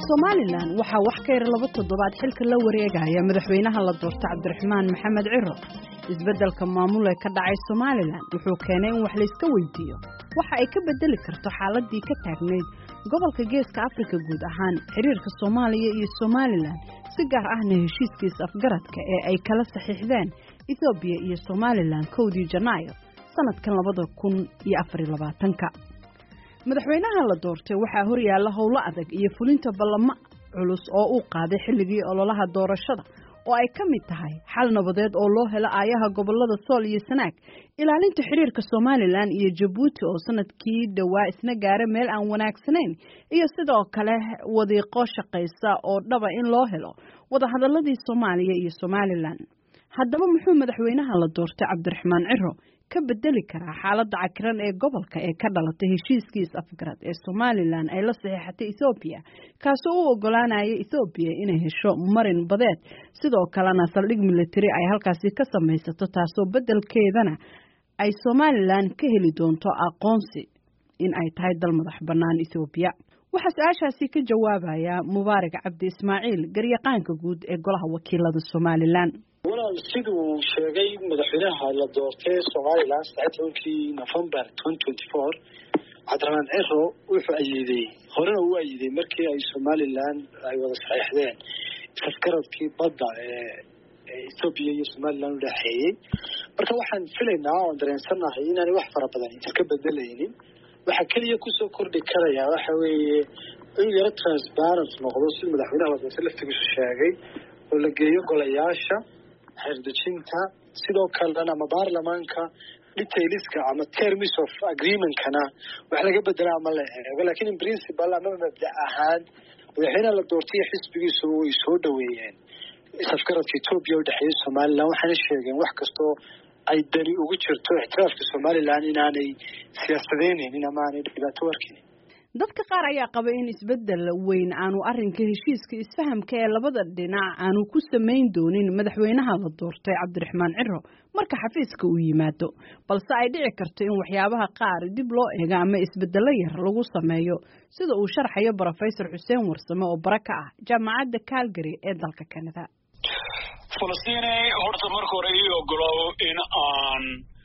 Somaliland waxaa wax ka yar 2 toddobaad xilka la wareegaya madaxweynaha la doortay Cabdiraxmaan Maxamed Ciro. Isbeddelka maamul ee ka dhacay Somaliland wuxuu keenay in wax la iska weydiiyo waxa ay ka bedeli karto xaaladii ka taagneyd gobolka Geeska Afrika guud ahaan xiriirka Soomaaliya iyo Somaliland si gaar ahna heshiiskiisa afgaradka ee ay kala saxiixdeen Ethiopia iyo Somaliland 1 Janaayo sanadkan 2024. madaxweynaha la doortay waxaa hor yaalla howlo adag iyo fulinta ballamo culus oo uu qaaday xilligii ololaha doorashada oo ay ka mid tahay xal nabadeed oo loo helo aayaha gobolada Sool iyo Sanaag, ilaalinta xiriirka Somaliland iyo Djibouti oo sanadkii dhawaa isna gaaray meel aan wanaagsanayn, iyo sidoo kale wadiiqo shaqaysa oo dhaba in loo helo wada hadaladii Soomaaliya iyo Somaliland. haddaba muxuu madaxweynaha la doortay Cabdiraxmaan Ciro ka bedeli karaa xaaladda cakiran ee gobolka ee ka dhalatay heshiiskiisa afgarad ee Somaliland ay la saxiixatay Ethiopia, kaasoo u ogolaanaya Ethiopia inay hesho marin badeed sidoo kalena saldhig military ay halkaasi ka samaysato, taasoo bedelkeedana ay Somaliland ka heli doonto aqoonsi in ay tahay dal madax bannaan Ethiopia. waxaa su'aashaasi ka jawaabaya Mubaarak Cabdi Ismaaciil, garyaqaanka guud ee golaha wakiilada Somaliland. siduu sheegay madaxweynaha la doortay Somaliland 19 November 2024 Cabdiraxmaan Ciro wuxuu ayiday horena uu ayiday markii ay Somaliland ay wada saxiixdeen afgaradkii badda ee Ethiopia iyo Somaliland u dhaxeeyay. marka waxaan filaynaa oo dareensanahay inaan wax fara badan iska bedelaynin. waxa kaliya ku soo kordhi karaya waxa weeye in yara transparent noqdo si madaxweynaha la doortay laftigiisu sheegay oo la geeyo golayaasha xeerdejinta sidoo kalena ama baarlamaanka detailska ama terms of agreement kana wax laga bedelaa ama la eego, laakiin in principle ama mabda ahaan madaxweynaha la doortay xisbigiisu way soo dhaweeyeen afgaradka Ethiopia u dhaxeeyay Somaliland, waxaana sheegeen wax kastoo ay dani ugu jirto ixtiraafka Somaliland inaanay siyaasadeenin ama aanay dhibaato arkin. dadka qaar ayaa qaba in isbeddel weyn aanu arrinka heshiiska isfahamka ee labada dhinac aanu ku samayn doonin madaxweynaha la doortay Cabdiraxmaan Ciro marka xafiiska uu yimaado, balse ay dhici karto in waxyaabaha qaar dib loo eego ama isbeddelo yar lagu sameeyo, sida uu sharxayo Professor Xuseen Warsame oo baraka ah jaamacadda Calgary ee dalka Canada. Falastiin horta marka hore iyo ogolow in aan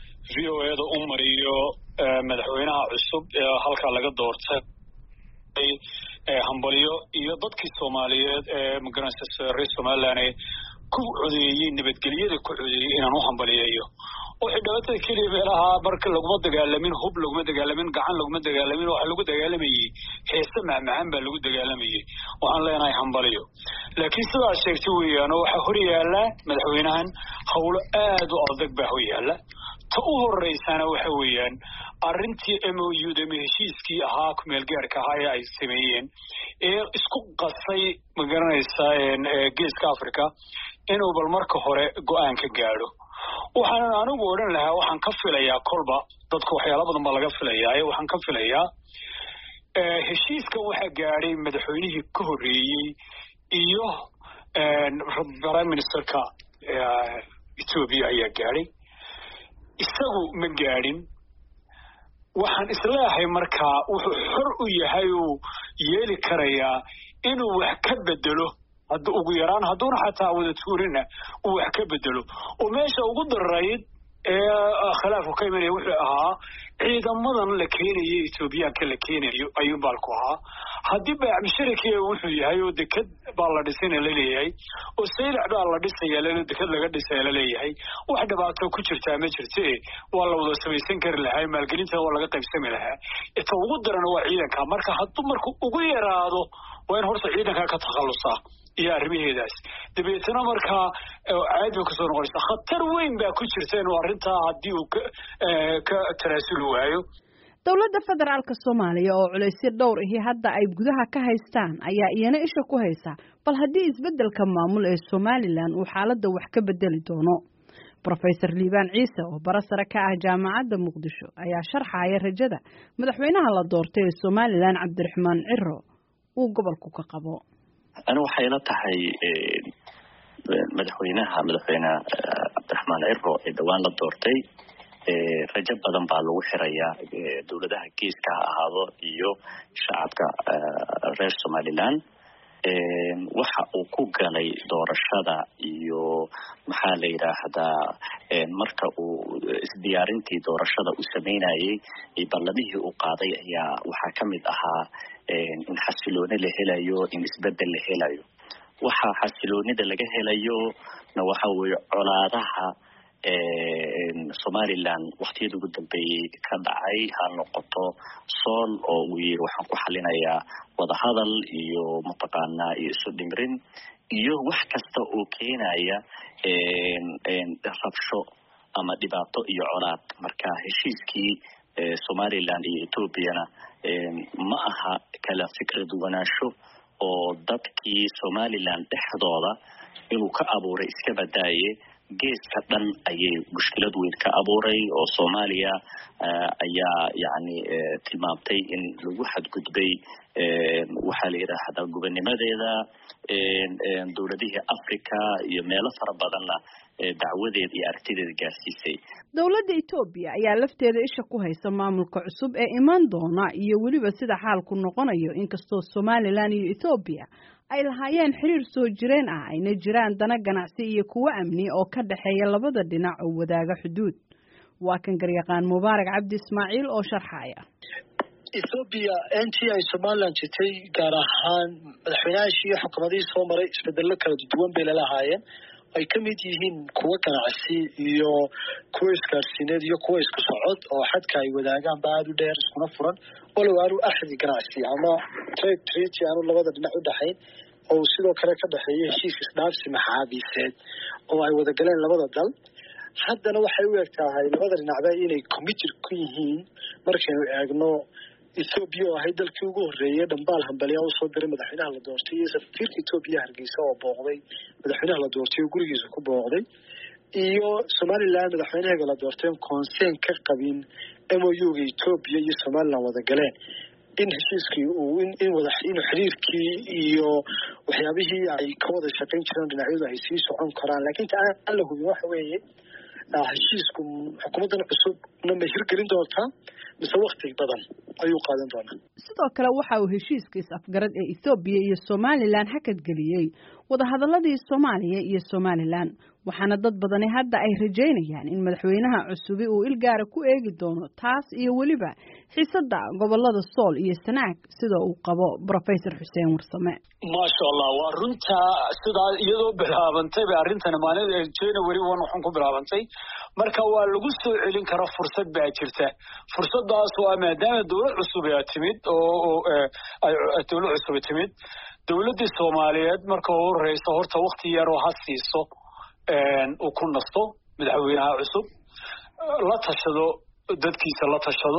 VOA-da u mariyo madaxweynaha cusub ee halka laga doortay hambalyo iyo dadkii Soomaaliyeed ee magaranaysa reer Somaliland ku codeeyay nabadgelyada ku codeeyay inaan u hambaliyeeyo oo xidhawada kaliya meelaha marka laguma dagaalamin hub laguma dagaalamin gacan laguma dagaalamin waxa lagu dagaalamayay heesa macmacaan baa lagu dagaalamayay. waxaan leenahay hambaliyo, laakiin sidaas sheegtay weeyaan waxa hor yaala madaxweynahan hawlo aad u adag baa hor yaala. ta u horeysana waxa weeyaan arrintii MOU-da heshiiskii ahaa ku meel gaarka ahaa ay sameeyeen ee isku qasay magaranaysa Geeska Afrika inuu bal marka hore go'aan ka gaadho. waxaan anigu oran lahaa waxaan ka filayaa kolba dadku waxyaalo badan baa laga filayaa waxaan ka filayaa heshiiska waxa gaadhay madaxweynihii ka horeeyay iyo Prime Ministerka Ethiopia ayaa gaadhay, isagu ma gaadhin. waxaan islaahay markaa wuxuu xor u yahay oo yeeli karayaa inuu wax ka bedelo hadda ugu yaraan hadduuna xataa wada tuurina uu wax ka bedelo oo meesha ugu darayd ee khilaafku ka imanaya wuxuu ahaa ciidamadan la keenayay Ethiopia-ka la keenayo ayuu baalku ahaa. haddii baaxmishirikii wuxuu yahay oo dekad baa la dhisayna la leeyahay oo saylac baa la dhisaya dekad laga dhisaya la leeyahay, wax dhibaato ku jirtaa ma jirte waa la wada samaysan kari lahaa, maalgelinta waa laga qaybsami lahaa. inta ugu daran waa ciidanka. marka hadduu markuu ugu yaraado waa in horta ciidanka ka takhalusaa iyo arrimaheedaas dabeetana markaa caadi bay kusoo noqonaysa. khatar weyn baa ku jirta inuu arrintaa haddii uu ka tanaasuli waayo. dowladda federaalka Soomaaliya oo culaysyo dhowr ah hadda ay gudaha ka haystaan ayaa iyana isha ku haysa bal haddii isbeddelka maamul ee Somaliland uu xaaladda wax ka bedeli doono. Professor Liibaan Ciise oo barasare ka ah jaamacadda Muqdisho ayaa sharxaya rajada madaxweynaha la doortay ee Somaliland Cabdiraxmaan Ciro uu gobolku ka qabo. أنا وحيلا تحي مدحوينة عبد الرحمن عرو دوان للدورتي رجب بدن بالو حرية دولتها كيس كهذا يو شعب كرئيس سوماليلاند waxa uu ku galay doorashada iyo maxaa la yiraahdaa marka uu isdiyaarintii doorashada uu sameynayay balladihii uu qaaday ayaa waxaa kamid ahaa in xasilooni la helayo in isbedel la helayo waxa xasiloonida laga helayo waxa weeye colaadaha Somaliland waqtiyada ugu dambeeyay ka dhacay ha noqoto sool oo uu yiri waxaan ku xalinayaa wada hadal iyo mataqaana iyo isu dhimrin iyo wax kasta oo keenaya rabsho ama dhibaato iyo colaad marka heshiiskii Somaliland iyo Ethiopia ma aha kala fikrad wanaansho oo dadkii Somaliland dhexdooda inuu ka abuuray iska badaaye geeska dhan ayay mushkilad weyn ka abuuray oo Soomaaliya ayaa yani tilmaamtay in lagu xadgudbay waxa la yiraahdaa gobonnimadeeda dawladaha Afrika iyo meelo fara badan dacwadeed iyo aragtideeda gaarsiisay dawladda Ethiopia ayaa lafteeda isha ku haysa maamulka cusub ee iman doona iyo waliba sida xaalku noqonayo inkastoo Somaliland iyo Ethiopia ay lahaayeen xiriir soo jireen ayna jiraan dana ganacsi iyo kuwa amni oo ka dhaxeeya labada dhinac oo wadaaga xuduud waa kan garyaqaan Mubaarak Cabdi Ismaaciil oo sharxaya Ethiopia ay Somaliland jitay gaar ahaan madaxweynaha xukuumadii soo maray isbeddello kala duwan bay lahaayeen ay kamid yihiin kuwa ganacsi iyo kuwa isgaarsiineed iyo kuwa isku socod oo xadka ay wadaagaan baad u dheer iskuna furan walow aanu axdi ganacsi ama trade treaty aanu labada dhinac u dhaxayn oo sidoo kale ka dhaxeeyay heshiis isdhaafsi maxaabiiseed oo ay wada galeen labada dal haddana waxay u egtahay labada dhinacba inay committed ku yihiin markaynu eegno Ethiopia oo ahayd dalkii ugu horeeyay dhambaal hambaliya oo soo diray madaxweynaha la doortay iyo safiirka Ethiopia Hargeysa oo booqday madaxweynaha la doortay gurigiisa ku booqday iyo Somaliland madaxweynaha la doortay consent ka qabin MOU-ga Ethiopia iyo Somaliland wada galeen in heshiiskii uu in wada xiriirkii iyo waxyaabihii ay ka wada shaqayn jireen dhinacyadu ay sii socon karaan laakiin aan la hubin waxa weeye heshiisku xukuumaddan cusub ma hirgelin doontaa mise waqti badan ayuu qaadan doonaa sidoo kale waxa uu heshiiskiis afgarad ee Ethiopia iyo Somaliland hakad galiyay wada hadaladii Soomaaliya iyo Somaliland waxaana dad badan hadda ay rajeynayaan in madaxweynaha cusub uu ilgaara ku eegi doono taas iyo waliba xiisada gobolada Sool iyo Sanaag sida uu qabo Professor Xuseen Warsame ma sha Allah waa runta sida iyadoo bilaabantay arrintan maalinta January 1 waxaan ku bilaabantay marka waa lagu soo celin kara fursad baa jirta fursadaas waa maadaama dawlad cusub ay timid oo ay dawlad cusub timid dawladda Soomaaliyeed marka uu horeeyso horta waqti yar oo hasiiso oo ku nasto madaxweynaha cusub la tashado dadkiisa la tashado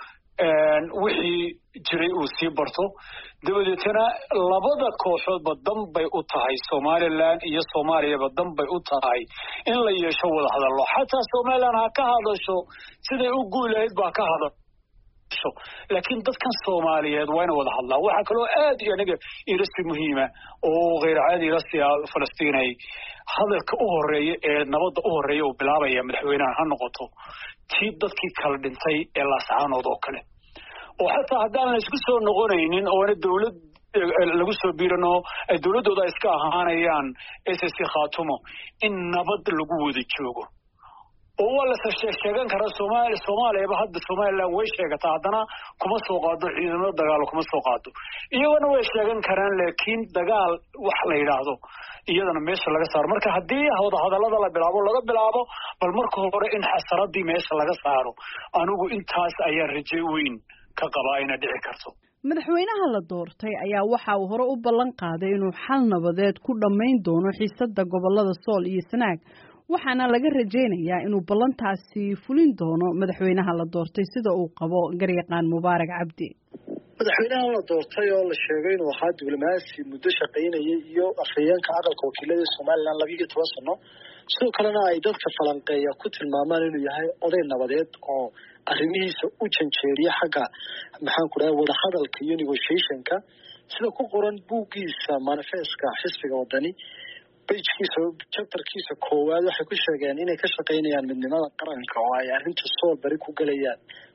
wixii jiray uu sii barto dabadeetana labada kooxood badan bay u tahay Somaliland iyo Soomaaliya badan bay u tahay in la yeesho wada hadal xataa Somaliland ha ka hadasho siday u guuleed baa ka hadasho laakiin dadkan Soomaaliyeed waa in wada hadlaa waxa kale oo aad iyo aniga irasi muhiima oo غير caadi rasiya Falastiinay hadalka u horeeyay ee nabadda u horeeyay oo bilaabaya madaxweynaha ha noqoto tii dadkii kala dhintay ee la saanood oo kale oo xataa haddaan la isku soo noqonaynin oo dawlad lagu soo biirano ay dawladooda iska ahaanayaan SSC Khaatumo in nabad lagu wada joogo oo wala sheegan kara Soomaaliya hadda Somaliland way sheegata haddana kuma soo qaado ciidamada dagaal kuma soo qaado iyaguna way sheegan karaan laakiin dagaal wax la yiraahdo iyadana meesha laga saaro marka hadii wada hadalada la bilaabo bal marka hore in xasaradii meesha laga saaro anigu intaas ayaa rajo weyn ka qabaa inay dhici karto madaxweynaha la doortay ayaa waxa uu hore u ballan qaaday inuu xal nabadeed ku dhameyn doono xiisada gobolada Sool iyo Sanaag waxaana laga rajeynayaa inuu ballantaasi fulin doono madaxweynaha la doortay sida uu qabo garyaqaan Mubaarak Cabdi madaxweynaha la doortay oo la sheegay inuu ahaa diblomaasi muddo shaqaynayay iyo afhayeenka aqalka wakiilada Somaliland 12 sano sidoo kalena ay dadka falanqeeya ku tilmaamaan inuu yahay oday nabadeed oo arrimihiisa u janjeeriya xagga maxaan ku dhahay wada hadalka iyo negotiationka sida ku qoran buuggiisa manifestka xisbiga wadani page-kiisa chapter-kiisa koowaad waxay ku sheegeen inay ka shaqaynayaan midnimada qaranka oo ay arrinta Sool bari ku galayaan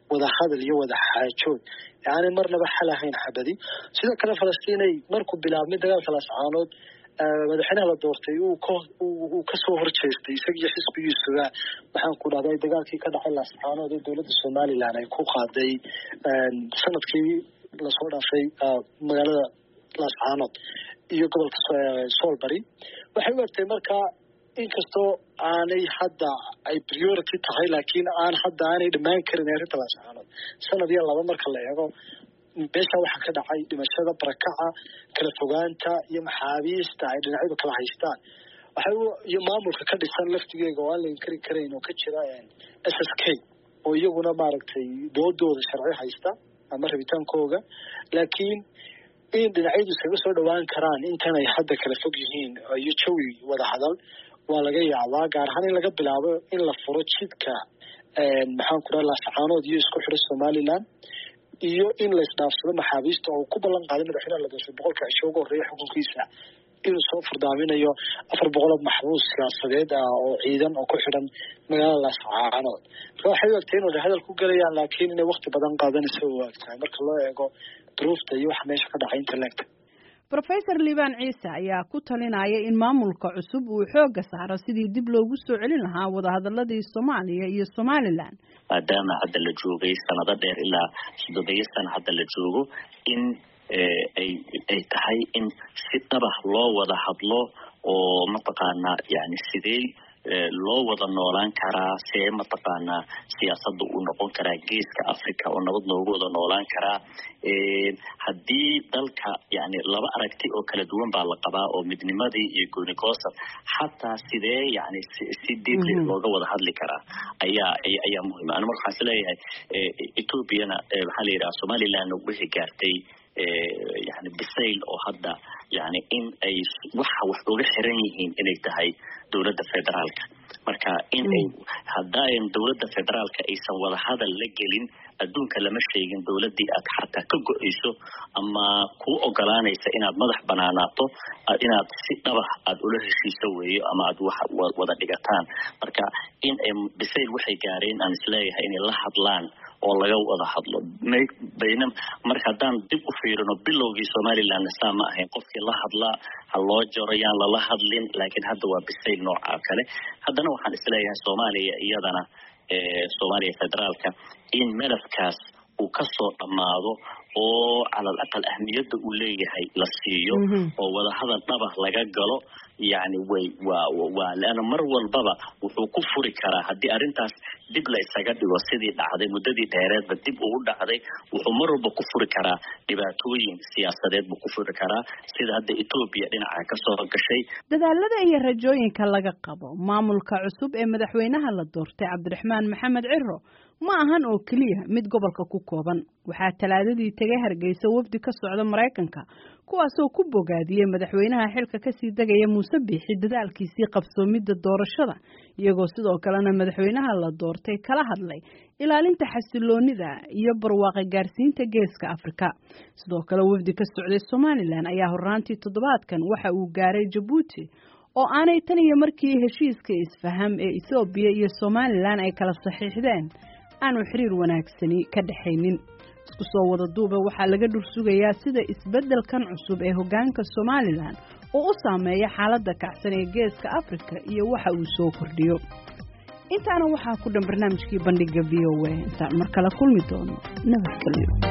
wada hadal iyo wada xaajood yani marnaba xal ahayn xabadi sidoo kale Falastiinay markuu bilaabmay dagaalka Laascaanood madaxweynaha la doortay uu ka soo horjeestay isagii xisbigiisuga waxaan ku dhahday dagaalkii ka dhacay Laascaanood ee dawladda Soomaaliland ay ku qaaday sanadkii la soo dhaafay magaalada Laascaanood iyo gobolka Soolbari waxay u egtay markaa inkastoo aanay hadda ay priority tahay laakiin hadda aanay dhammaan karin arrinta Laascaanood sanad iyo laba marka la eego meesha waxa ka dhacay dhimashada barakaca kala fogaanta iyo maxaabiista ay dhinacyadu kala haystaan iyo maamulka ka dhisan laftigeega oo aan la inkari karayn oo ka jira SSK oo iyaguna maaragtay doodooda sharci haysta ama rabitaankooga laakiin in dhinacyadu iskaga soo dhawaan karaan intan ay hadda kala fog yihiin iyo jawi wada hadal waa laga yaabaa gaar ahaan in laga bilaabo in la furo jidka maxaan ku dhahay Laascaanood iyo isku xidha Somaliland iyo in la isdhaafsado maxaabiista oo ku ballan qaaday madaxweynaha la doortay 100 cisho ugu horeeyay xukunkiisa inuu soo furdaaminayo 400 maxbuus siyaasadeed oo ciidan oo ku xidhan magaalada Laascaanood waxay waqti inuu hadal ku galayaan laakiin inay waqti badan qaadanayso waqti marka loo eego duruufta iyo waxa meesha ka dhacay inta leegta Professor Liban Ciise ayaa ku talinaya in maamulka cusub uu xooga saaro sidii dib loogu soo celin lahaa wada hadaladii Soomaaliya iyo Somaliland maadaama hadda la joogay sanado dheer ilaa 7 sano hadda la joogo in ay tahay in si dhaba loo wada hadlo oo mataqaana yani sidee loo wada noolaan karaa see mataqaanaa siyaasadda uu noqon karaa geeska Afrika oo nabad loogu wada noolaan karaa haddii dalka yani laba aragti oo kala duwan baa la qabaa oo midnimadii iyo goonigoosad xataa sidee yani si deeply looga wada hadli karaa ayaa muhiim ah marka waxaan leeyahay Ethiopiana waxa la yiraahdaa Somaliland wixii gaartay يعني بسيل أو هذا يعني إن أي wax uga xiran yihiin inay tahay dawladda federaalka marka in ay hadaan dawladda federaalka aysan wada hadal la gelin adduunka lama sheegin dawladii aad xataa ka go'ayso ama ku ogolaanaysa inaad madax banaanaato inaad si dhab ah aad ula heshiiso weeyo ama aad wax wada dhigataan marka in ay bisayl waxay gaareen aan isleeyahay in la hadlaan oo laga wada hadlo baynam marka hadaan dib u fiirino bilowgii Somaliland sama ahayn qofkii la hadlaa haloo jorayaan la hadlin laakiin hadda waa bisayl nooca kale haddana waxaan isleeyahay Soomaaliya iyadana Soomaaliya federaalka in malafkaas uu ka soo dhamaado oo على الأقل أهميته وليه la siiyo oo wada hadal dhab ah laga galo يعني لأن مرة والبابا وحكوا فري كرا هدي أرنتاس دب لا يسجد وسيدي دعدي مددي دائرات بدب أقول دعدي ومرة بكفر كرا دباتوين سياسات بكفر كرا سيد هذا إثيوبيا لنا عكسور كشيء. ده الذي يرجعين كلا قبوا معمول كعصب مدحوينها للدورة عبد الرحمن محمد عرو ما هن أو كليه مد قبل كوكوبا وحتى العدد يتجاهر جيس وفد كسر مريكنكا كواسو كوبو قادية مدحوينها حلقة كسي دقيقة مسبح الدال كيسي قبسو مد الدور الشرع يجوسد وكلنا مدحوينها للدورة كلا هذلي إلى أن تحسلوني ذا يبر واقع جارسين تجيس كأفريقيا صدق كلا وفد كسر الصومالي لأن أياه الرانتي تضبط كان وحى وجاري جيبوتي oo aanay tan iyo markii heshiiska isfaham ee Itoobiya iyo Soomaaliland ay kala saxiixdeen aanu xiriir wanaagsani ka dhaxaynin isku soo wada duuba waxa laga dhursugayaa sida isbeddelkan cusub ee hoggaanka Soomaaliland oo u saameeya xaaladda kacsan ee geeska Afrika iyo waxa uu soo kordhiyo intaana waxa ku dhan barnaamijkii bandhiga VOA inta mar kale kulmi doono nabadgelyo